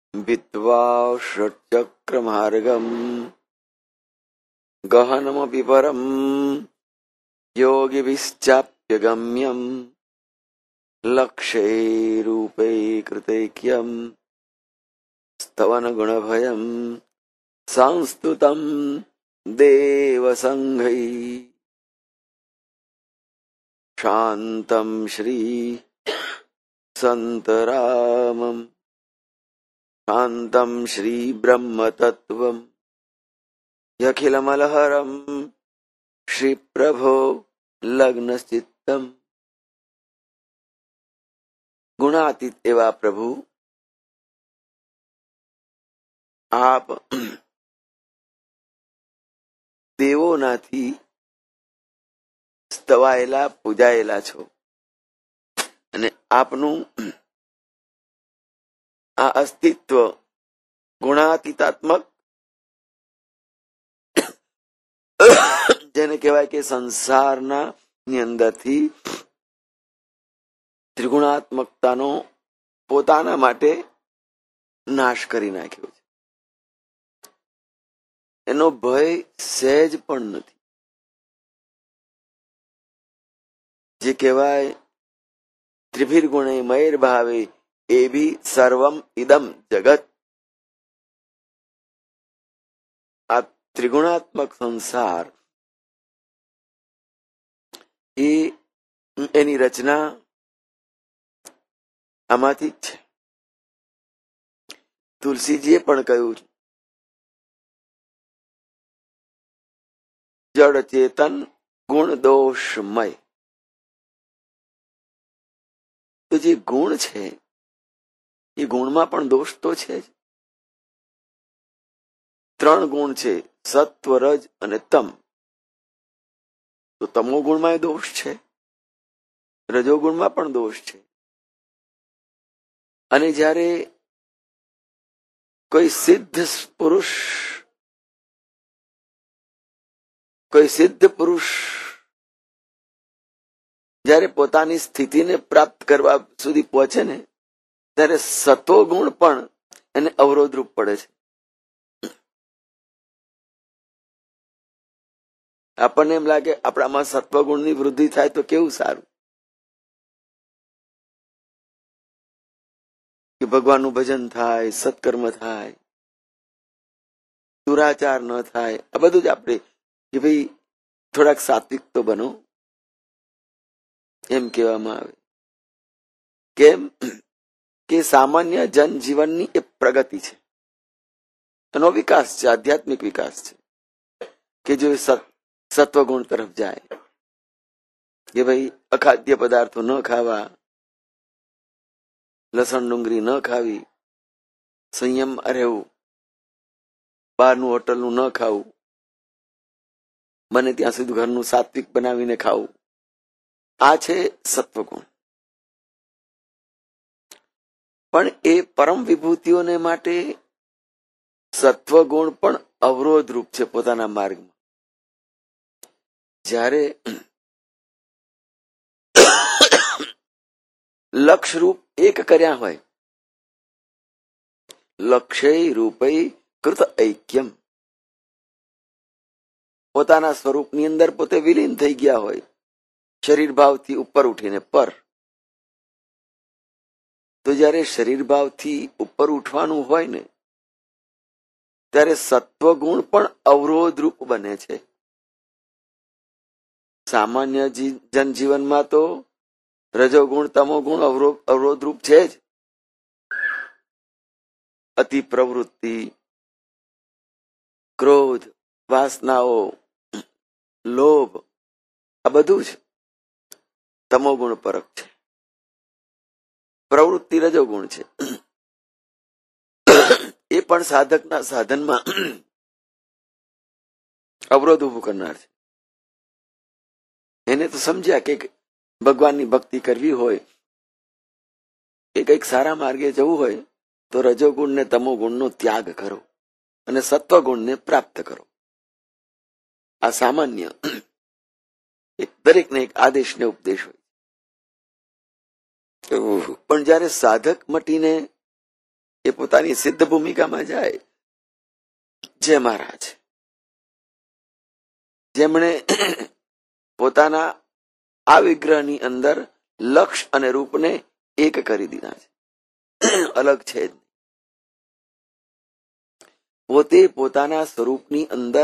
भित्वा षट्चक्रमार्गम् गहनमपि परम् योगिभिश्चाप्यगम्यम् लक्ष्यैरूपैकृतैक्यम् स्तवनगुणभयम् संस्तुतम् देवसङ्घैः शान्तम् श्री सन्तरामम् शान्तम् श्री ब्रह्मतत्त्वम् यखिलमलहरम् श्रीप्रभो लग्नचित्तम्। गुणातीत एवा प्रभु आप દેવોનાથી સ્તવાયેલા પૂજાયેલા છો અને આપનું આ અસ્તિત્વ ગુણાતીતાત્મક જેને કહેવાય કે સંસારના ની અંદરથી ત્રિગુણાત્મકતાનો પોતાના માટે નાશ કરી નાખ્યો છે. એનો ભય સહેજ પણ નથી. જે કહેવાય ત્રિભિર ગુણે મયર ભાવે એ ભી સર્વમ ઇદમ જગત. આ ત્રિગુણાત્મક સંસાર એ એની રચના આમાંથી જ છે. તુલસીજીએ પણ કહ્યું જડ ચેતન ગુણ દોષમય. તો જે ગુણ છે એ ગુણમાં પણ દોષ તો છે જ. 3 ગુણ છે, સત્વ રજ અને તમ. તો તમો ગુણમાં દોષ છે, રજોગુણમાં પણ દોષ છે. અને જ્યારે કોઈ સિદ્ધ પુરુષ જ્યારે પોતાની સ્થિતિને પ્રાપ્ત કરવા સુધી પહોંચે ને ત્યારે સતો ગુણ પણ એને અવરોધરૂપ પડે છે. આપણને એમ લાગે આપણામાં સત્વગુણની વૃદ્ધિ થાય તો કેવું સારું, કે ભગવાનનું ભજન થાય, સત્કર્મ થાય, દુરાચાર ન થાય. આ બધું જ આપણે કે ભાઈ થોડાક સાત્વિક તો બનો એમ કહેવામાં આવે. કેમ કે સામાન્ય જનજીવનની એ પ્રગતિ છે, એનો વિકાસ છે, આધ્યાત્મિક વિકાસ છે. કે જો સત્વગુણ તરફ જાય કે ભાઈ અખાદ્ય પદાર્થો ન ખાવા, લસણ ડુંગળી ન ખાવી, સંયમ રહેવું, બહારનું હોટલનું ન ખાવું, બને ત્યાં સુધી ઘરનું સાત્વિક બનાવીને ખાવું. આ છે સત્વગુણ. પણ એ પરમ વિભૂતિઓને માટે સત્વગુણ પણ અવરોધરૂપ છે પોતાના માર્ગમાં. જ્યારે લક્ષરૂપ એક કર્યા હોય, લક્ષ્ય રૂપૈ કૃત ઐક્યમ, પોતાના સ્વરૂપની અંદર પોતે વિલીન થઈ ગયા હોય, શરીર ભાવથી ઉપર ઉઠીને પર. તો જ્યારે શરીર ભાવથી ઉપર ઉઠવાનું હોય ને ત્યારે સત્વગુણ પણ અવરોધરૂપ બને છે. સામાન્ય જનજીવનમાં તો રજોગુણ તમોગુણ અવરોધરૂપ છે જ. અતિ પ્રવૃત્તિ, ક્રોધ, વાસનાઓ, લોભ, આ બધું જ તમોગુણ પરક છે. પ્રવૃત્તિ રજોગુણ છે. એ પણ સાધકના સાધનમાં અવરોધ ઉભું કરનાર છે. એને તો સમજ્યા કે ભગવાનની ભક્તિ કરવી હોય કે કંઈક સારા માર્ગે જવું હોય તો રજોગુણ ને તમોગુણનો ત્યાગ કરો અને સત્વગુણને પ્રાપ્ત કરો. આ સામાન્ય દરેકને એક આદેશ ને ઉપદેશ હોય. પણ જયારે સાધક મટીને એ પોતાની સિદ્ધ ભૂમિકામાં જાય. જય મહારાજ, જેમણે પોતાના આ વિગ્રહની અંદર લક્ષ અને રૂપને એક કરી દીધા છે, અલગ છે જ. પોતે પોતાના સ્વરૂપની અંદર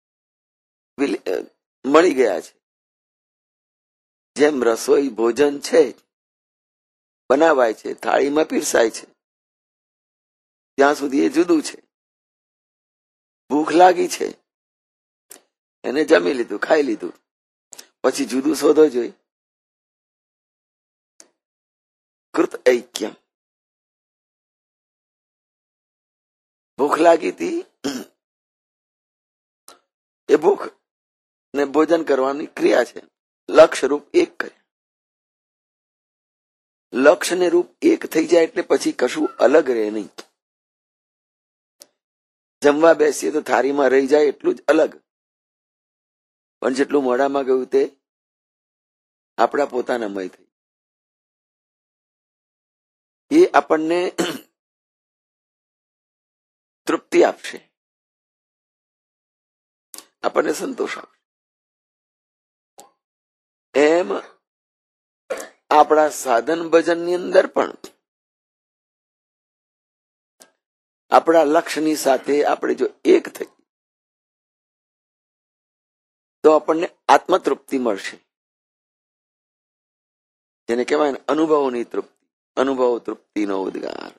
મળી ગયા છે. જેમ રસોઈ ભોજન છે, બનાવાય છે, થાળીમાં પીરસાય છે, ત્યાં સુધી એ જુદું છે. ભૂખ લાગી છે, એને જમી લીધું, ખાઈ લીધું, પછી જુદું શોધો જોઈ. કૃત ઐક્યમ. ભૂખ લાગી હતી, એ ભૂખ ને ભોજન કરવાની ક્રિયા છે. લક્ષ્ય રૂપ એક કરે. લક્ષ્ય ને રૂપ એક થઈ જાય એટલે પછી કશું અલગ રહે નહીં. જમવા બેસીએ તો થાળીમાં રહી જાય એટલું જ અલગ, પણ જેટલું મોઢામાં ગયું તે આપણા પોતાનામય થઈ. એ આપણને તૃપ્તિ આપશે, આપણને સંતોષ આપશે. એમ આપણા સાધન ભજનની અંદર પણ આપણા લક્ષ્યની સાથે આપણે જો એક થઈ તો આપણને આત્મતૃપ્તિ મળશે, જેને કહેવાય ને અનુભવોની તૃપ્તિ. અનુભવ તૃપ્તિનો ઉદ્ગાર.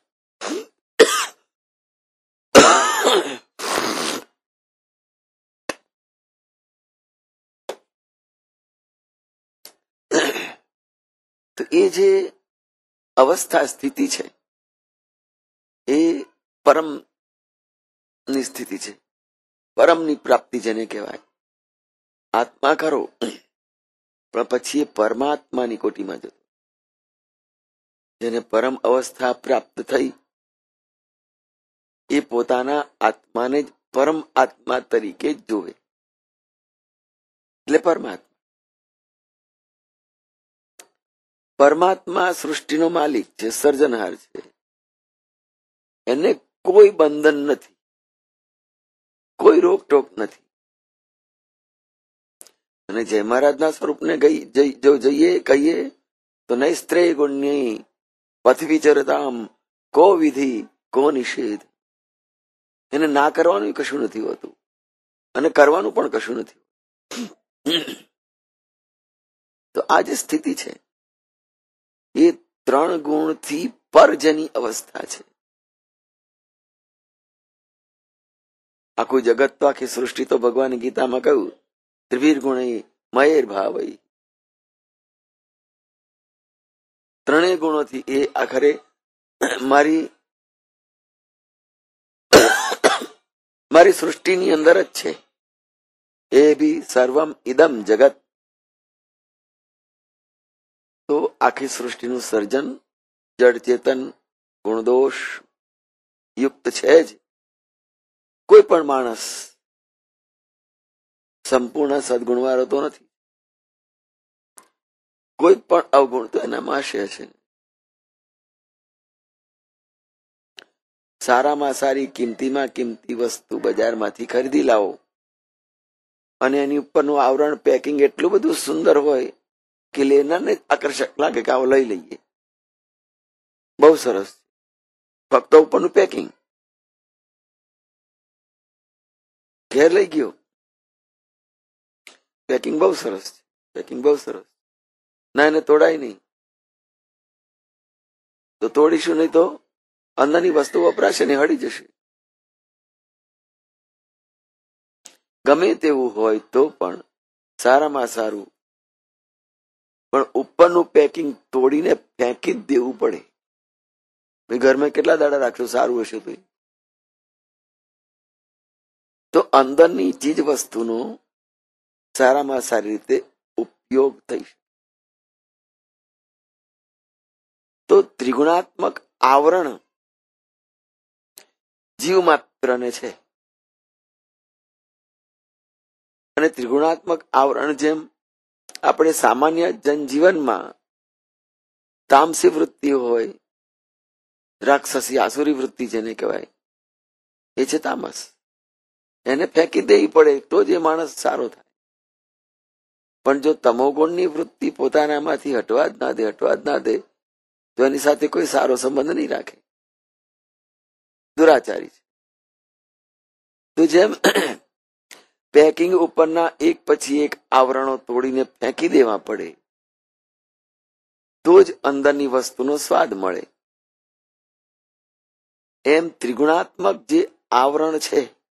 તો એ જે અવસ્થા સ્થિતિ છે એ પરમ ની સ્થિતિ છે, પરમની પ્રાપ્તિ જેને કહેવાય. આત્મા કરો પણ પછી એ પરમાત્માની કોટીમાં જતો. જેને પરમ અવસ્થા પ્રાપ્ત થઈ એ પોતાના આત્માને જ પરમ આત્મા તરીકે જ જોવે, એટલે પરમાત્મા. પરમાત્મા સૃષ્ટિનો માલિક છે, સર્જનહાર છે. એને કોઈ બંધન નથી, કોઈ રોકટોક નથી. અને જય મહારાજના સ્વરૂપને જો જઈએ કહીએ તો નૈસ્ત્રેય ગુણ્યી પથ વિચરતામ કો વિધિ કો નિષેધ. એને ના કરવાનું કશું નથી હોતું અને કરવાનું પણ કશું નથી. તો આ જે સ્થિતિ છે એ 3 ગુણથી પર જેની અવસ્થા છે. આખું જગત તો આખી સૃષ્ટિ તો ભગવાન ગીતામાં કહ્યું ત્રિવીર ગુણૈ મયેર ભાવૈ. 3 ગુણોથી એ આખરે મારી સૃષ્ટિની અંદર જ છે. એ બી સર્વમ ઇદમ જગત. તો આખી સૃષ્ટિનું સર્જન જડ ચેતન ગુણદોષ યુક્ત છે જ. કોઈ પણ માણસ સંપૂર્ણ સદગુણવાળો તો નથી, કોઈ પણ અવગુણ તો એનામાં હશે. સારામાં સારી કિંમતીમાં કિંમતી વસ્તુ બજારમાંથી ખરીદી લાવો અને એની ઉપરનું આવરણ પેકિંગ એટલું બધું સુંદર હોય કે લેનારને આકર્ષક લાગે કે આવો લઈ લઈએ, બહુ સરસ. ફક્ત ઉપરનું પેકિંગ, ઘેર લઈ ગયો, પેકિંગ બહુ સરસ છે, પેકિંગ બહુ સરસ. ના એને તોડાય નહીં તો તોડીશું નહીં તો અંદરની વસ્તુ વપરાશે ને હળી જશે. ગમે તેવું હોય તો પણ સારામાં સારું, પણ ઉપરનું પેકિંગ તોડીને ફેંકી જ દેવું પડે. ઘરમાં કેટલા દાડા રાખશો સારું હશે તો અંદરની ચીજ વસ્તુનો સારામાં સારી રીતે ઉપયોગ થઈ શકે. તો ત્રિગુણાત્મક આવરણ જીવ માત્રને છે. અને ત્રિગુણાત્મક આવરણ જેમ આપણે સામાન્ય જનજીવનમાં તામસી વૃત્તિ હોય, રાક્ષસી આસુરી વૃત્તિ જેને કહેવાય એ છે તામસ. એને ફેંકી દેવી પડે તો જ એ માણસ સારો થાય. પણ જો તમોગુણની વૃત્તિ પોતાનામાંથી હટવા જ ના દે તો એની સાથે કોઈ સારો સંબંધ નહીં રાખે, દુરાચારી છે. તો જેમ પેકિંગ ઉપરના એક પછી એક આવરણો તોડીને ફેંકી દેવા પડે તો જ અંદરની વસ્તુનો સ્વાદ મળે, એમ ત્રિગુણાત્મક જે આવરણ છે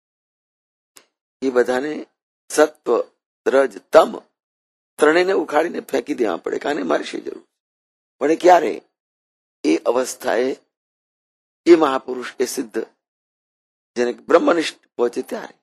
એ બધાને સત્વ, રજ, તમ ત્રણેયને ઉખાડીને ફેંકી દેવા પડે. કાને મારી શી જરૂર? પણ એ ક્યારે? એ અવસ્થાએ એ મહાપુરુષ, એ સિદ્ધ, જેને બ્રહ્મનિષ્ઠ પહોંચે ત્યારે.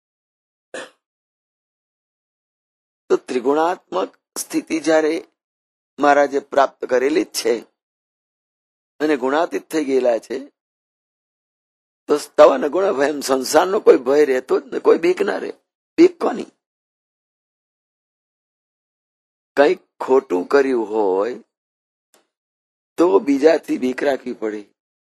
તો ત્રિગુણાત્મક સ્થિતિ જયારે મહારાજે પ્રાપ્ત કરેલી જ છે અને ગુણાતીત થઈ ગયેલા છે તો સ્તવન ગુણ ભય, સંસારનો કોઈ ભય રહેતો જ ને, કોઈ બીક ના રહે. બીક કોની? કંઈક ખોટું કર્યું હોય તો બીજાથી બીક રાખવી પડે.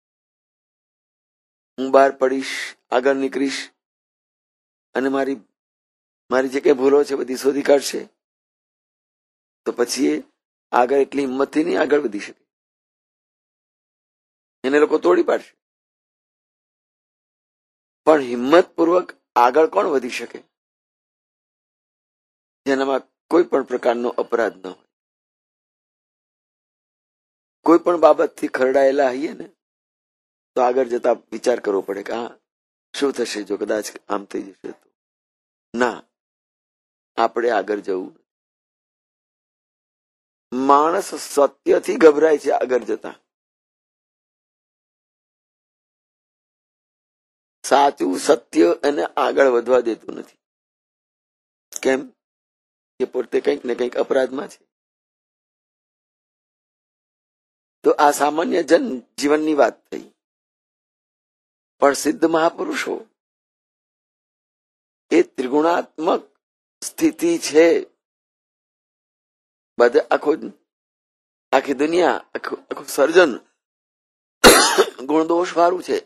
હું બહાર પડીશ, આગળ નીકળીશ અને મારી જે કઈ ભૂલો છે બધી શોધી કાઢશે તો પછી એ આગળ એટલી હિંમતથી નહીં આગળ વધી શકે, એને લોકો તોડી પાડશે. પણ હિંમતપૂર્વક આગળ કોણ વધી શકે? જેનામાં કોઈ પણ પ્રકારનો અપરાધ ન હોય, કોઈ પણ બાબતથી ખરડાયેલા હઈએ ને તો આગળ જતા વિચાર કરવો પડે કે હા શું થશે જો કદાચ આમ થઈ જશે તો. ના, આપણે આગળ જવું. માણસ સત્યથી ગભરાય છે આગળ જતા. સાચું સત્ય એને આગળ વધવા દેતું નથી. કેમ? કે પોતે કંઈક ને કંઈક અપરાધમાં છે. તો આ સામાન્ય જન જીવનની વાત થઈ. પણ સિદ્ધ મહાપુરુષો એ ત્રિગુણાત્મક સ્થિતિ છે. બધા આખી દુનિયા, આખું સર્જન ગુણદોષ વાળું છે.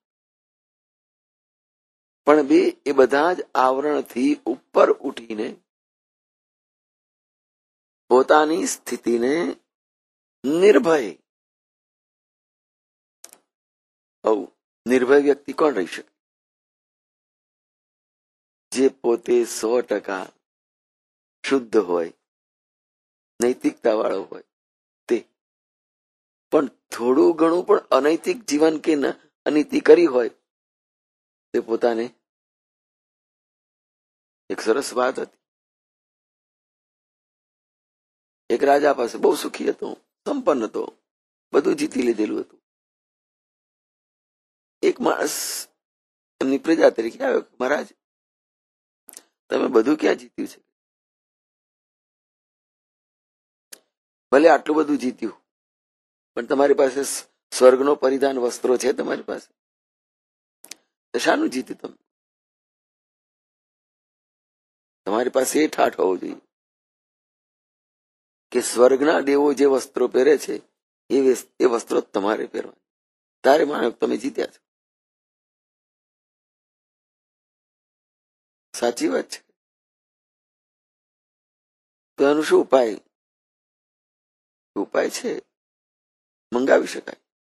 પણ બે એ બધા જ આવરણથી ઉપર ઉઠીને પોતાની સ્થિતિને નિર્ભય, નિર્ભય વ્યક્તિ કોણ રહી શકે? જે પોતે 100% શુદ્ધ હોય, નૈતિકતા વાળો હોય તે. પણ થોડું ઘણું પણ અનૈતિક જીવન કે અનીતિ કરી હોય તે પોતાને. એક સરસ વાત હતી. એક રાજા પાસે બહુ સુખી હતો, સંપન્ન હતો, બધું જીતી લીધેલું હતું. એક માણસ એમની પ્રજા તરીકે આવ્યો, મહારાજ તમે બધું ક્યાં જીત્યું છે? ભલે આટલું બધું જીત્યું પણ તમારી પાસે સ્વર્ગનો પરિધાન વસ્ત્રો છે તમારી પાસે, તો શાનું જીત્યું તમે? તમારી પાસે એ ઠાઠ હોવો જોઈએ કે સ્વર્ગના દેવો જે વસ્ત્રો પહેરે છે એ વસ્ત્રો તમારે પહેરવા. તારે માનો તમે જીત્યા છો. સાચી વાત છે. તો એનું શું ઉપાય? ઉપાય છે મંગાવી શકાય.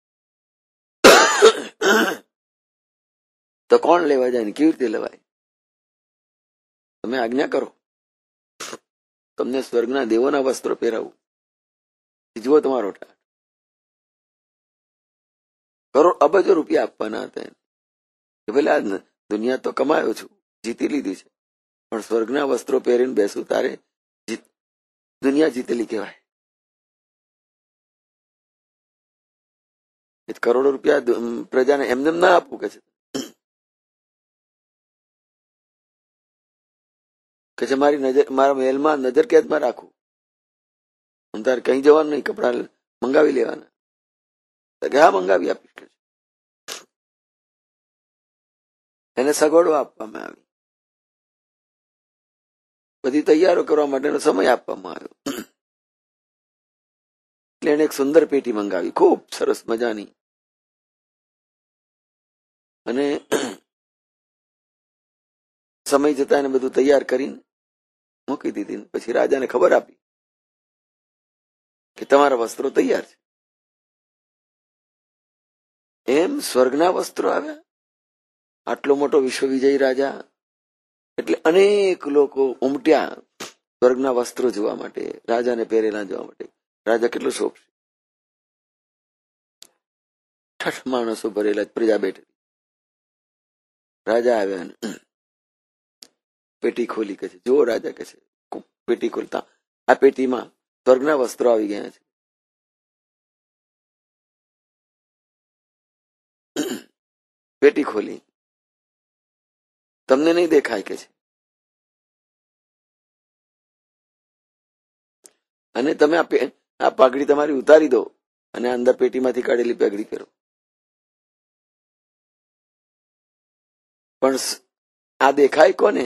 તો કોણ લેવા જાય ને કેવી રીતે લેવાય? તમે આજ્ઞા કરો, તમને સ્વર્ગના દેવોના વસ્ત્રો પહેરાવું. જુઓ તમારો ઠાઠ. કરોડ અબજો રૂપિયા આપવાના હતા. ભલે આ દુનિયા તો કમાયો છું, જીતી લીધી છે, પણ સ્વર્ગના વસ્ત્રો પહેરીને બેસું તારે દુનિયા જીતેલી કહેવાય. કરોડો રૂપિયા પ્રજાને એમને ના આપવું કે છે મારી નજર, મારા મહેલમાં નજર કેદમાં રાખવું, તારે કઈ જવાનું નહીં, કપડા મંગાવી લેવાના. હા મંગાવી આપીશ. એને સગવડો આપવામાં આવી, બધી તૈયારો કરવા માટેનો સમય આપવામાં આવ્યો. એટલે એને એક સુંદર પેટી મંગાવી, ખૂબ સરસ મજાની. અને સમય જતા એને બધું તૈયાર કરીને મૂકી દીધી. પછી રાજાને ખબર આપી કે તમારા વસ્ત્રો તૈયાર છે. એમ સ્વર્ગના વસ્ત્રો આવ્યા. આટલો મોટો વિશ્વવિજયી રાજા, એટલે અનેક લોકો ઉમટ્યા સ્વર્ગના વસ્ત્રો જોવા માટે, રાજાને પહેરેલા જોવા માટે. રાજા કેટલો શોભશે. 6 માણસો ભરેલા, પ્રજા બેઠી. રાજા આવ્યા, પેટી ખોલી, કે છે જો રાજા, કે છે પેટી ખોલતા આ પેટીમાં સ્વર્ગના વસ્ત્રો આવી ગયા છે. પેટી ખોલી, તમને નહીં દેખાય, કે છે, અને તમે આ પાઘડી તમારી ઉતારી દો અને અંદર પેટીમાંથી કાઢેલી પાઘડી કરો. પણ આ દેખાય કોને?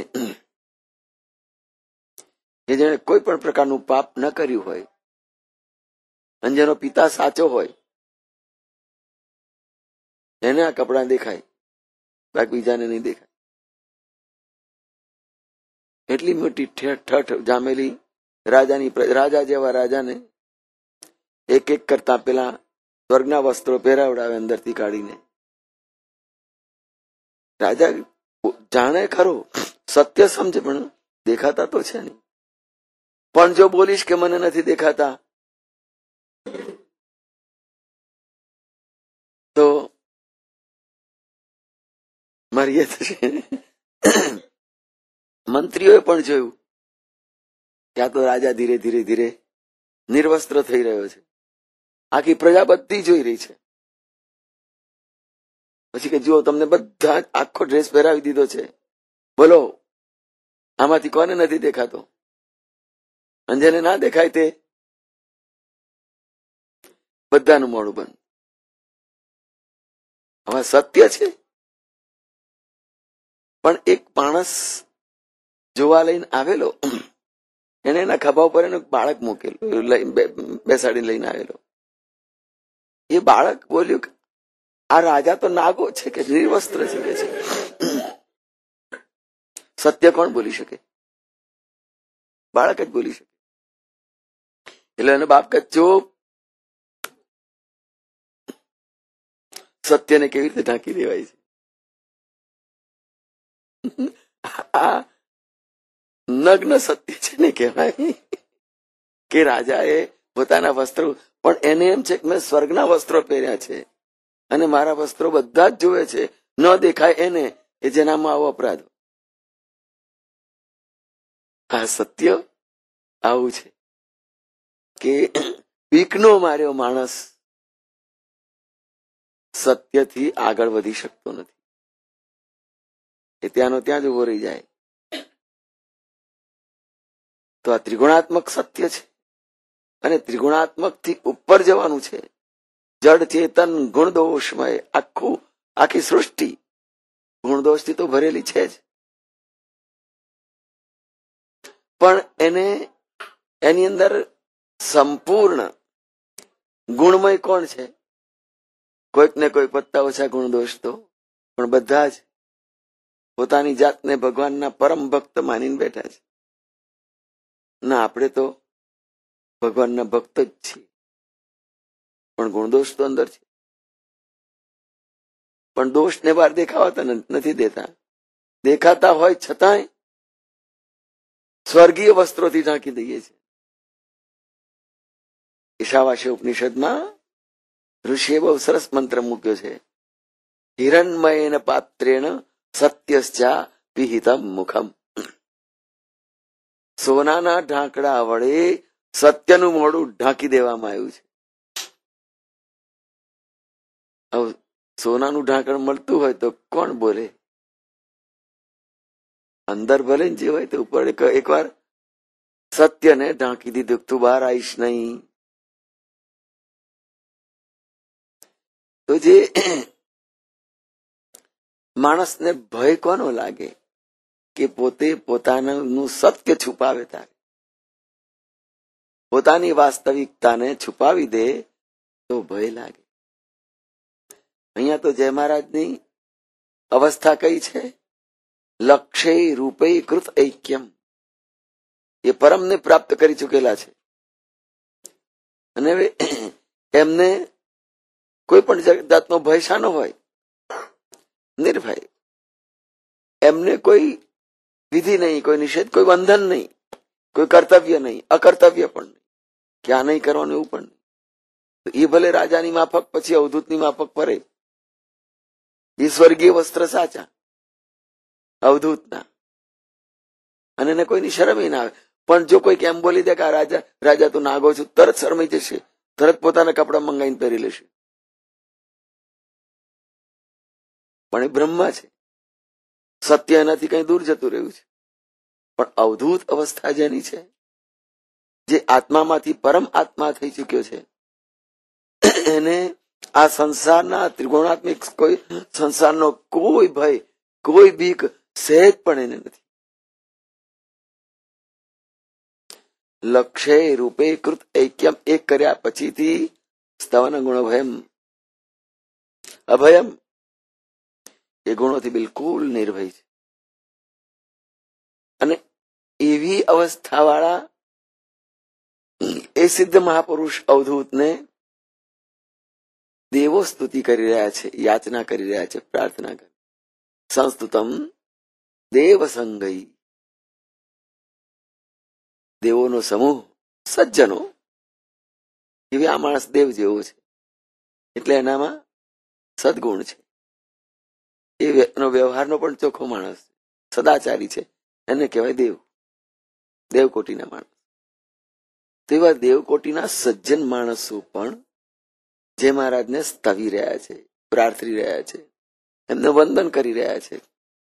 કે જેને કોઈ પણ પ્રકારનું પાપ ન કર્યું હોય અને જેનો પિતા સાચો હોય એને આ કપડા દેખાય, બાકી બીજાને નહીં દેખાય. એટલી મોટી ઠઠ જામેલી રાજાની, રાજા જેવા રાજાને એક એક કરતા પેલા સ્વર્ગના વસ્ત્રો પહેરાવડાવે અંદરથી કાઢીને. રાજા જાણે ખરો, સત્ય સમજે, પણ દેખાતા તો છે નહીં. પણ જો બોલીશ કે મને નથી દેખાતા તો મારી થશે. મંત્રીઓએ પણ જોયું કે આ તો રાજા ધીરે ધીરે ધીરે નિર્વસ્ત્ર થઈ રહ્યો છે. આખી પ્રજા બધી જોઈ રહી છે. પછી કે જુઓ, તમને બધા આખો ડ્રેસ પહેરાવી દીધો છે, બોલો આમાંથી કોને નથી દેખાતો? અને જેને ના દેખાય તે બધાનું મોડું બંધ. હવે સત્ય છે. પણ એક માણસ જોવા લઈને આવેલો, એને એના ખભા ઉપર એનું બાળક મૂકેલું, બેસાડી લઈને આવેલો. એ બાળક બોલ્યું કે આ રાજા તો નાગો છે, કે નિર્વસ્ત્ર છે, કે છે. સત્ય કોણ બોલી શકે? બાળક જ બોલી શકે. એટલે એનો બાપ કહે ચૂપ, સત્યને કેવી રીતે ઢાંકી દેવાય છે? આ નગ્ન સત્ય છે ને કહેવાય. કે રાજાએ પોતાના વસ્ત્રો, પણ એને એમ છે કે મેં સ્વર્ગના વસ્ત્રો પહેર્યા છે અને મારા વસ્ત્રો બધા જ જોવે છે, ન દેખાય એને, એ જેનામાં આવો અપરાધ. આ સત્ય આવું છે કે બીકનો માર્યો માણસ સત્યથી આગળ વધી શકતો નથી. એ ત્યાંનો ત્યાં જ ઉભો રહી જાય. તો આ ત્રિગુણાત્મક સત્ય છે, અને ત્રિગુણાત્મક થી ઉપર જવાનું છે. જડ ચેતન ગુણદોષમય આખી સૃષ્ટિ ગુણદોષથી તો ભરેલી છે જ, પણ એની અંદર સંપૂર્ણ ગુણમય કોણ છે? કોઈક ને કોઈ પત્તા ઓછા ગુણદોષ તો, પણ બધા જ પોતાની જાતને ભગવાનના પરમ ભક્ત માનીને બેઠા છે. ના, આપણે તો ભગવાનના ભક્ત જ છીએ, પણ ગુણદોષ તો અંદર છે. પણ દોષને બહાર દેખાવાતા નથી દેતા. દેખાતા હોય છતાંય સ્વર્ગીય વસ્ત્રોથી ઢાંકી દઈએ છીએ. ઈશાવાસ્ય ઉપનિષદમાં ઋષિએ બહુ સરસ મંત્ર મૂક્યો છે. હિરણમયેન પાત્રેણ સત્યશ્ચા પિહિતમ મુખમ. સોનાના ઢાંકડા વડે સત્યનું મોઢું ઢાંકી દેવામાં આવ્યું છે. હવે સોનાનું ઢાંકણ મળતું હોય તો કોણ બોલે? અંદર ભલે જે હોય તો ઉપર એકવાર સત્યને ઢાંકી દીધું, તું બહાર આવીશ નહીં. તો જે માણસને ભય કોનો લાગે? કે પોતે પોતાનું સત્ય છુપાવે. તારે પોતાની વાસ્તવિકતાને છુપાવી દે તો ભય લાગે. અહીંયા તો જય મહારાજની અવસ્થા કઈ છે? લક્ષ્ય રૂપે કૃત ઐક્યમ. એ પરમને પ્રાપ્ત કરી ચૂકેલા છે અને હવે એમને કોઈ પણ જાતનો ભય શાનો હોય? નિર્ભય. એમને કોઈ વિધિ નહીં, કોઈ નિષેધ, કોઈ બંધન નહીં, કોઈ કર્તવ્ય નહીં, અકર્તવ્ય પણ નહીં, કે આ નહીં કરવાનું એવું પણ નહીં. એ ભલે રાજાની માફક પછી અવધૂતની માફક ફરે, એ સ્વર્ગીય વસ્ત્ર સાચા અવધૂતના, અને એને કોઈની શરમ ના આવે. પણ જો કોઈક એમ બોલી દે કે આ રાજા તું નાગો છું, તરત શરમાઈ જશે, તરત પોતાના કપડા મંગાવીને પહેરી લેશે. પણ એ બ્રહ્મા છે, સત્ય એનાથી કઈ દૂર જતું રહ્યું છે. પણ અવધૂત અવસ્થા જેની છે, જે આત્મામાંથી પરમ આત્મા થઈ ચુક્યો છે, એને આ સંસારના ત્રિગુણાત્મિક કોઈ સંસારનો કોઈ ભય, કોઈ બીક સહેજ પણ એને નથી. લક્ષ્ય રૂપે કૃત ઐક્યમ. એક કર્યા પછીથી સ્તવન ગુણ ભયમ અભયમ, એ ગુણોથી બિલકુલ નિર્ભય છે. અને એવી અવસ્થા વાળા એ સિદ્ધ મહાપુરુષ અવધૂતને દેવો સ્તુતિ કરી રહ્યા છે, યાચના કરી રહ્યા છે, પ્રાર્થના કરી. સંસ્તુતમ દેવ સંગઈ. દેવોનો સમૂહ, સજ્જનો. એવી આ માણસ દેવ જેવો છે, એટલે એનામાં સદગુણ છે. એનો વ્યવહારનો પણ ચોખ્ખો માણસ, સદાચારી છે, એને કહેવાય દેવ, દેવકોટીના માણસ. તેવા દેવકોટીના સજ્જન માણસો પણ જે મહારાજને સ્તવી રહ્યા છે, પ્રાર્થી રહ્યા છે, એમને વંદન કરી રહ્યા છે,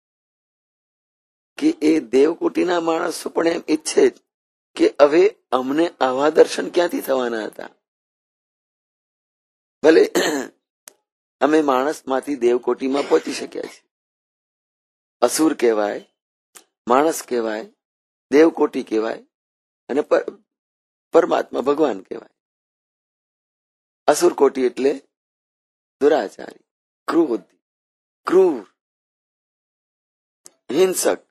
કે એ દેવકોટીના માણસો પણ એમ ઈચ્છે કે હવે અમને આવા દર્શન ક્યાંથી થવાના હતા? ભલે અમે માણસમાંથી દેવકોટીમાં પહોંચી શક્યા છીએ. અસુર કહેવાય, માણસ કહેવાય, દેવકોટી કહેવાય, અને પરમાત્મા ભગવાન કહેવાય. અસુર કોટી એટલે દુરાચારી, ક્રૂર, હિંસક.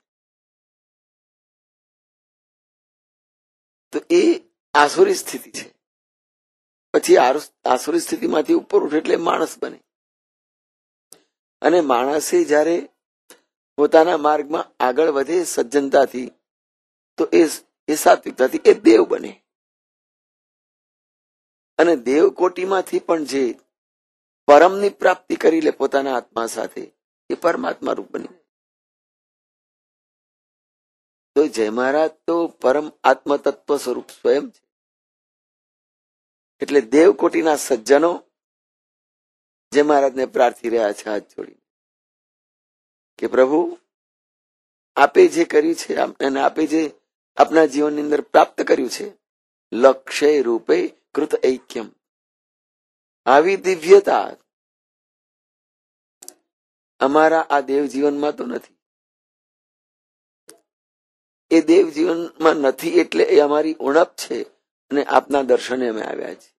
તો એ આસુરી સ્થિતિ છે. પછી આસુરી સ્થિતિમાંથી ઉપર ઉઠે એટલે માણસ બને. અને માણસે જયારે પોતાના માર્ગમાં આગળ વધે સજ્જનતાથી, તો એ સાત્વિકતાથી એ દેવ બને. અને દેવકોટીમાંથી પણ જે પરમની પ્રાપ્તિ કરી લે પોતાના આત્મા સાથે, એ પરમાત્મા રૂપ બની. તો જય મહારાજ તો પરમ આત્મ તત્વ સ્વરૂપ સ્વયં છે. એટલે દેવકોટીના સજ્જનો જે મહારાજને પ્રાર્થી રહ્યા છે હાથ જોડીને, કે પ્રભુ આપે જે કર્યું છે અને આપે જે આપના જીવનની અંદર પ્રાપ્ત કર્યું છે, લક્ષ્ય રૂપે કૃત ઐક્યમ, આવી દિવ્યતા અમારા આ દેવ જીવનમાં તો નથી. એ દેવ જીવનમાં નથી એટલે એ અમારી ઉણપ છે, અને આપના દર્શને અમે આવ્યા છીએ.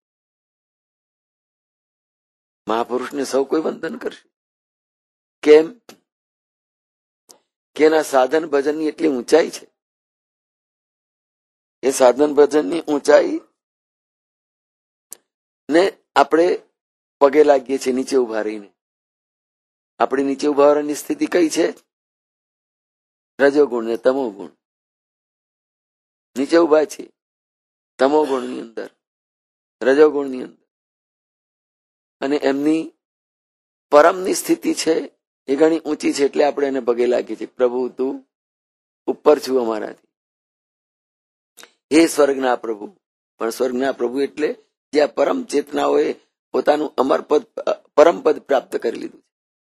મહાપુરુષને સૌ કોઈ વંદન કરશે. કેમ? કે એના સાધન ભજનની એટલી ઊંચાઈ છે. એ સાધન ભજનની ઊંચાઈ ને આપણે પગે લાગીએ છીએ નીચે ઉભા રહીને. આપણી નીચે ઉભા રહેવાની સ્થિતિ કઈ છે? રજોગુણ ને તમો ગુણ. નીચે ઉભા છે તમો ગુણની અંદર, રજોગુણની અંદર. અને એમની પરમની સ્થિતિ છે એ ઘણી ઊંચી છે, એટલે આપણે એને પગે લાગીએ છીએ. પ્રભુ તું ઉપર છું અમારાથી, હે સ્વર્ગના પ્રભુ. પણ સ્વર્ગના પ્રભુ એટલે જે આ પરમ ચેતનાઓએ પોતાનું અમરપદ પરમપદ પ્રાપ્ત કરી લીધું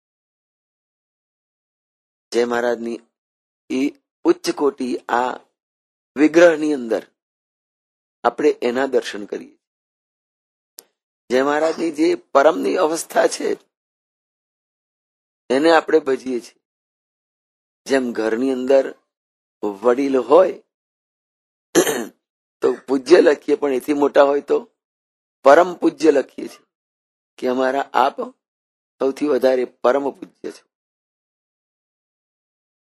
છે. જય મહારાજની એ ઉચ્ચ કોટી આ વિગ્રહની અંદર આપણે એના દર્શન કરીએ. જય મહારાજની જે પરમની અવસ્થા છે એને આપણે ભજીએ છીએ. જેમ ઘરની અંદર વડીલ હોય તો પૂજ્ય લખીએ, પણ એથી મોટા હોય તો પરમ પૂજ્ય લખીએ છીએ, કે અમારા આપ સૌથી વધારે પરમ પૂજ્ય છો.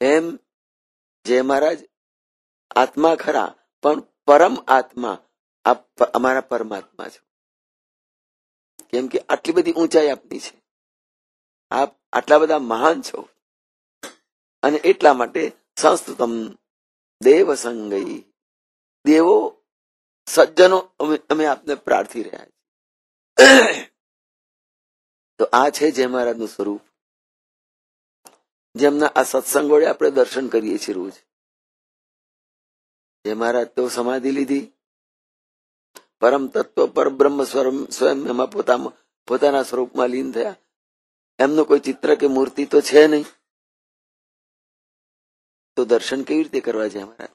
એમ જય મહારાજ આત્મા ખરા, પણ પરમ આત્મા આપ અમારા પરમાત્મા છો. કેમ કે આટલી બધી ઊંચાઈ આપની છે, આપ આટલા બધા મહાન છો, અને એટલા માટે સંસ્તુતમ દેવ સંગઈ, દેવો સજ્જનો અમે આપને પ્રાર્થી રહ્યા છીએ. તો આ છે જય મહારાજનું સ્વરૂપ, જેમના આ સત્સંગ વડે આપણે દર્શન કરીએ છીએ રોજ. જય મહારાજ તો સમાધિ લીધી, પરમ તત્વ પર બ્રહ્મ સ્વયં એમાં પોતાના સ્વરૂપમાં લીન થયા. એમનું કોઈ ચિત્ર કે મૂર્તિ તો છે નહીં, તો દર્શન કેવી રીતે કરવા જય મહારાજ?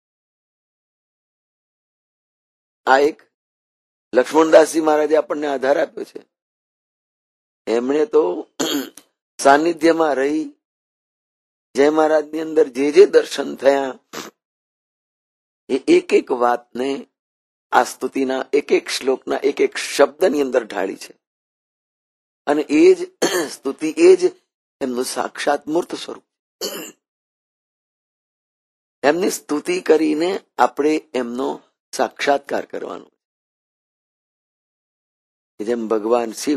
આ એક લક્ષ્મણદાસજી મહારાજે આપણને આધાર આપ્યો છે. એમણે તો સાનિધ્યમાં રહી જય મહારાજની અંદર જે જે દર્શન થયા એ એક એક વાતને આ સ્તુતિના એક એક શ્લોકના એક એક શબ્દની અંદર ઢાળી છે. અને એ જ સ્તુતિ, એ જ એમનું સાક્ષાત મૂર્ત સ્વરૂપ. એમની સ્તુતિ કરીને આપણે એમનો સાક્ષાત્કાર કરવાનો. જેમ ભગવાન શિવ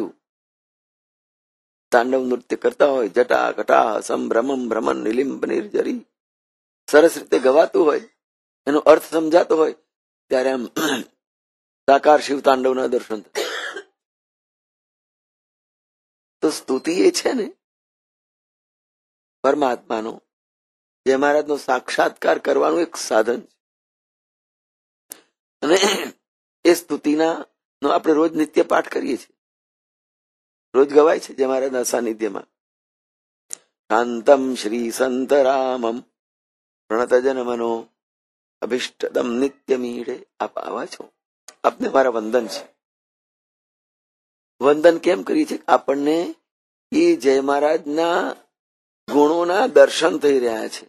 તાંડવ નૃત્ય કરતા હોય, જટા કટા સંભ્રમમ ભ્રમણ નિલિંબ નિર્જરી, સરસ રીતે ગવાતું હોય, એનો અર્થ સમજાતો હોય, ત્યારે આમ સાકાર શિવ તાંડવના દર્શન થાય. તો સ્તુતિ એ છે ને પરમાત્માનો, જય મહારાજનો સાક્ષાત્કાર કરવાનું એક સાધન છે. અને એ સ્તુતિના નો આપણે રોજ નિત્ય પાઠ કરીએ છીએ, રોજ ગવાય છે જય મહારાજના સાનિધ્યમાં. શાંતમ શ્રી સંતરામમ પ્રણતજન મનો અભિષ્ટદમ નિત્ય મીડે. આપ આવા છો, આપને મારા વંદન છે. વંદન કેમ કરીએ છીએ? આપણને એ જય મહારાજના ગુણોના દર્શન થઈ રહ્યા છે.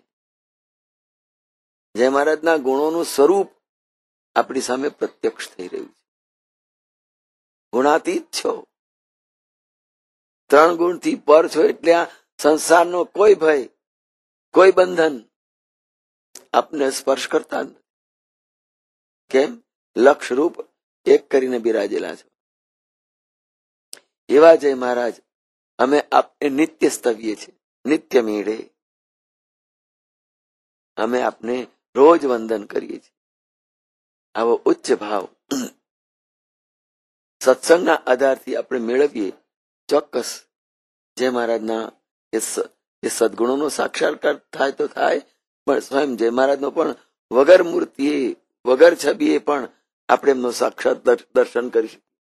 જય મહારાજના ગુણોનું સ્વરૂપ આપણી સામે પ્રત્યક્ષ થઈ રહ્યું છે. ગુણાતીત છો, 3 ગુણથી પર છો, એટલે આ સંસારનો કોઈ ભય, કોઈ બંધન આપને સ્પર્શ કરતા નથી. કેમ? લક્ષ રૂપ એક કરીને બિરાજેલા છો. એવા જય મહારાજ અમે આપને નિત્ય સ્તવીએ છીએ, નિત્ય મેળે અમે આપને રોજ વંદન કરીએ છીએ. આવો ઉચ્ચ ભાવ સત્સંગના આધારથી આપણે મેળવીએ, ચોક્કસ જય મહારાજના એ સદગુણોનો સાક્ષાત્કાર થાય તો થાય, પણ સ્વયં જય મહારાજનો પણ વગર મૂર્તિએ, વગર છબીએ પણ આપણે એમનો સાક્ષાત દર્શન કરી શકીએ.